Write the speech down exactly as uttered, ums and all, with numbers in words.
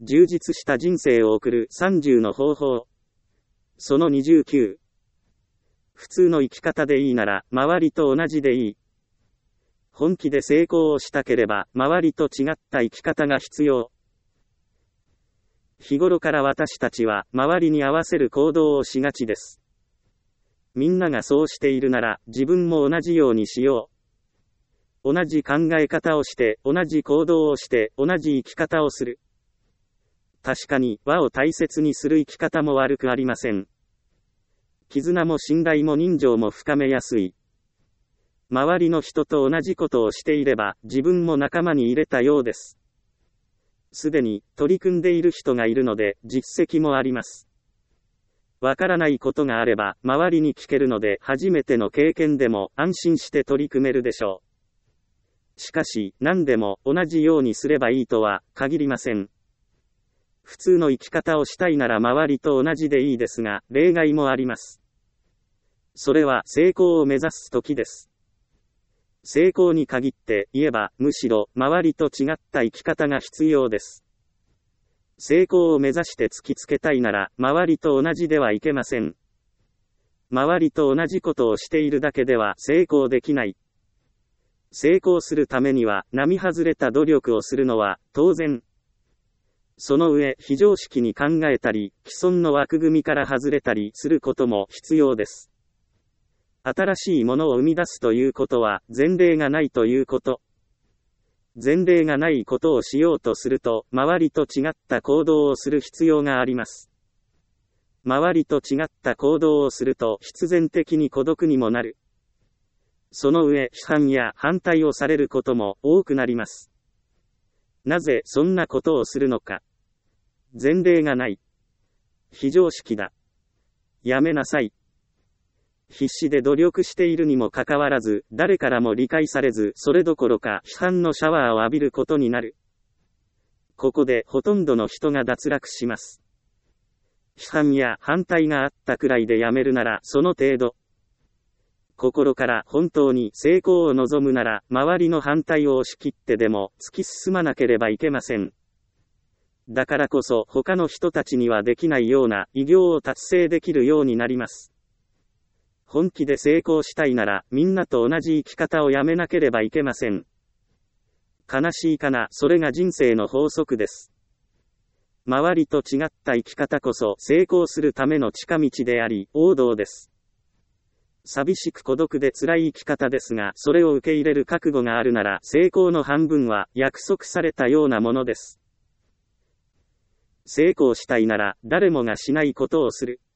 充実した人生を送るさんじゅうの方法。そのにじゅうきゅう。普通の生き方でいいなら、周りと同じでいい。本気で成功をしたければ、周りと違った生き方が必要。日頃から私たちは、周りに合わせる行動をしがちです。みんながそうしているなら、自分も同じようにしよう。同じ考え方をして、同じ行動をして、同じ生き方をする。確かに、和を大切にする生き方も悪くありません。絆も信頼も人情も深めやすい。周りの人と同じことをしていれば、自分も仲間に入れたようです。すでに、取り組んでいる人がいるので、実績もあります。わからないことがあれば、周りに聞けるので、初めての経験でも、安心して取り組めるでしょう。しかし、何でも、同じようにすればいいとは、限りません。普通の生き方をしたいなら周りと同じでいいですが、例外もあります。それは、成功を目指す時です。成功に限って言えば、むしろ、周りと違った生き方が必要です。成功を目指して突きつけたいなら、周りと同じではいけません。周りと同じことをしているだけでは成功できない。成功するためには、並外れた努力をするのは、当然。その上、非常識に考えたり、既存の枠組みから外れたりすることも必要です。新しいものを生み出すということは、前例がないということ。前例がないことをしようとすると、周りと違った行動をする必要があります。周りと違った行動をすると、必然的に孤独にもなる。その上、批判や反対をされることも多くなります。なぜそんなことをするのか。前例がない。非常識だ。やめなさい。必死で努力しているにもかかわらず、誰からも理解されず、それどころか批判のシャワーを浴びることになる。ここでほとんどの人が脱落します。批判や反対があったくらいでやめるならその程度。心から本当に成功を望むなら、周りの反対を押し切ってでも突き進まなければいけません。だからこそ他の人たちにはできないような偉業を達成できるようになります。本気で成功したいなら、みんなと同じ生き方をやめなければいけません。悲しいかな、それが人生の法則です。周りと違った生き方こそ成功するための近道であり、王道です。寂しく孤独で辛い生き方ですが、それを受け入れる覚悟があるなら、成功の半分は約束されたようなものです。成功したいなら、誰もがしないことをする。